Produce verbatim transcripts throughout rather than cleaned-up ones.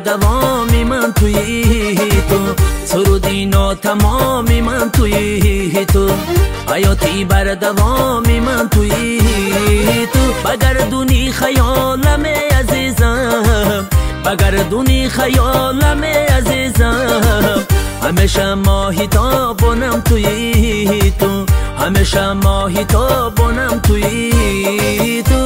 دوامی من توی تو، سرودی ناتمامی من توی تو، حیاتی بر دوامی من توی تو. بگردونی خیالم عزیزم، بگردونی خیالم عزیزم، همیشه ماهی تابونم توی تو، همیشه ماهی تابونم توی تو.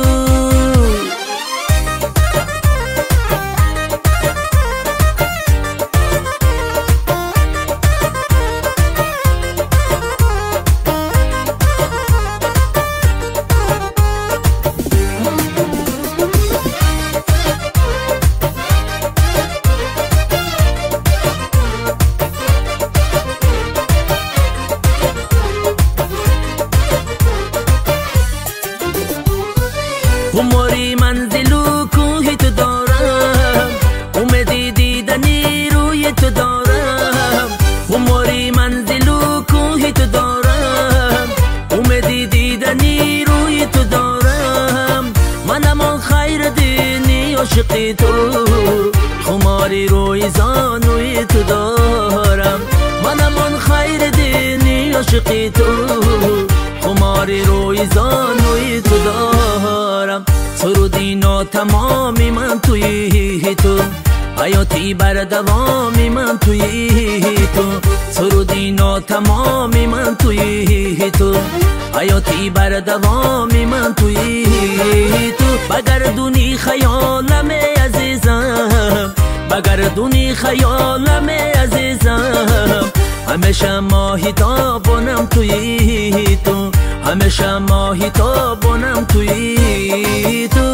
خماری منزلو کوهی تو دارم، اومدی دیدنی روی تو دارم. خماری منزلو کوهی تو دارم، اومدی دیدنی روی تو دارم. منم آن خیر دینی عاشقی تو، خماری روی زانوی تو دارم. منم آن خیر دینی عاشقی تو، خماری روی زانوی تو دارم. سرودی ناتمامی من توی تو، حیاتی بر دوامی من توی تو، سرودی ناتمامی من توی تو، حیاتی بر دوامی من توی تو. بگردونی خیالم عزیزم، بگردونی خیالم عزیزم، همیشه ماهی تابونم توی تو، همیشه ماهی تابونم توی تو.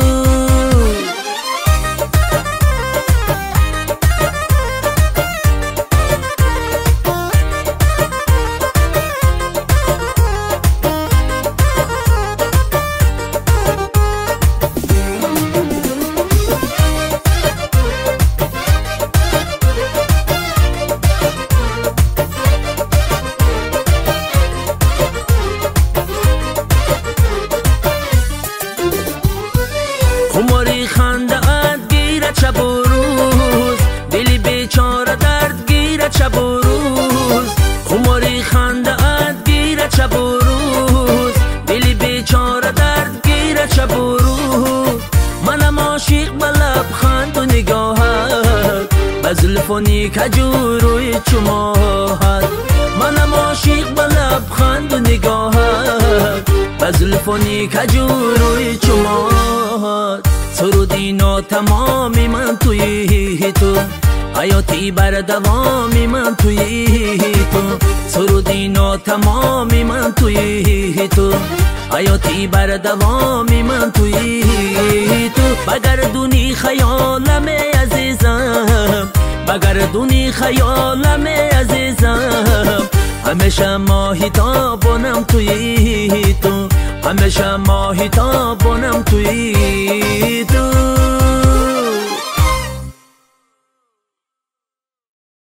خماری خنده ات گیرد شب و روز، دلی بیچاره درد گیرد شب و روز. خماری خنده ات گیرد شب و روز، دلی بیچاره درد گیرد شب و روز. منم عاشق به لبخند و نگاهت، به زلف و نیکجور روی چماهت. منم عاشق به لبخند و نگاهت، به زلف و نیکجور روی چماهت. سرودی ناتمامی من توی تو، حیاتی بر دوامی من توی تو، سرودی ناتمامی من توی تو، حیاتی بر دوامی من توی تو. بگردونی خیالم عزیزم، بگردونی خیالم عزیزم، همیشه ماهی تابونم توی تو، همیشه ماهی تابونم توی تو.